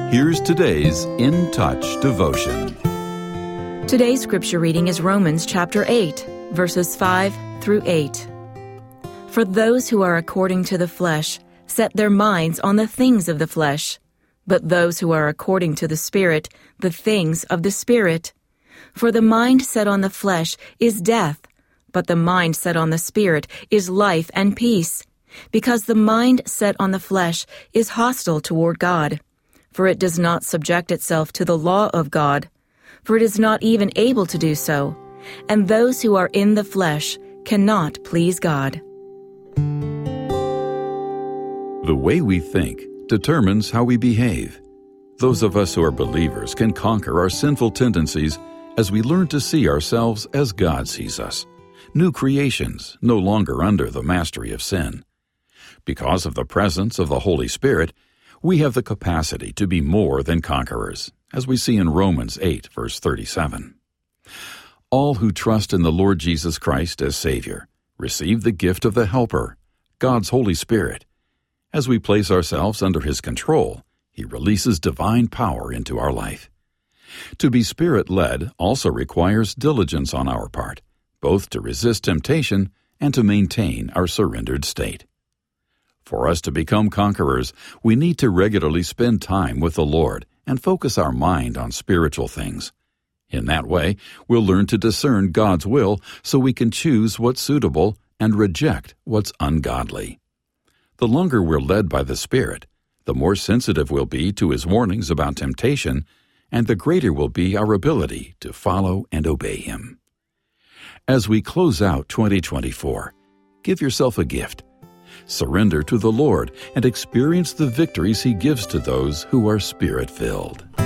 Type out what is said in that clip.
Here's today's In Touch devotion. Today's scripture reading is Romans chapter 8, verses 5 through 8. For those who are according to the flesh set their minds on the things of the flesh, but those who are according to the Spirit, the things of the Spirit. For the mind set on the flesh is death, but the mind set on the Spirit is life and peace, because the mind set on the flesh is hostile toward God. For it does not subject itself to the law of God, for it is not even able to do so, and those who are in the flesh cannot please God. The way we think determines how we behave. Those of us who are believers can conquer our sinful tendencies as we learn to see ourselves as God sees us, new creations, no longer under the mastery of sin. Because of the presence of the Holy Spirit, we have the capacity to be more than conquerors, as we see in Romans 8, verse 37. All who trust in the Lord Jesus Christ as Savior receive the gift of the Helper, God's Holy Spirit. As we place ourselves under His control, He releases divine power into our life. To be Spirit-led also requires diligence on our part, both to resist temptation and to maintain our surrendered state. For us to become conquerors, we need to regularly spend time with the Lord and focus our mind on spiritual things. In that way, we'll learn to discern God's will so we can choose what's suitable and reject what's ungodly. The longer we're led by the Spirit, the more sensitive we'll be to His warnings about temptation, and the greater will be our ability to follow and obey Him. As we close out 2024, give yourself a gift. Surrender to the Lord and experience the victories He gives to those who are Spirit-filled.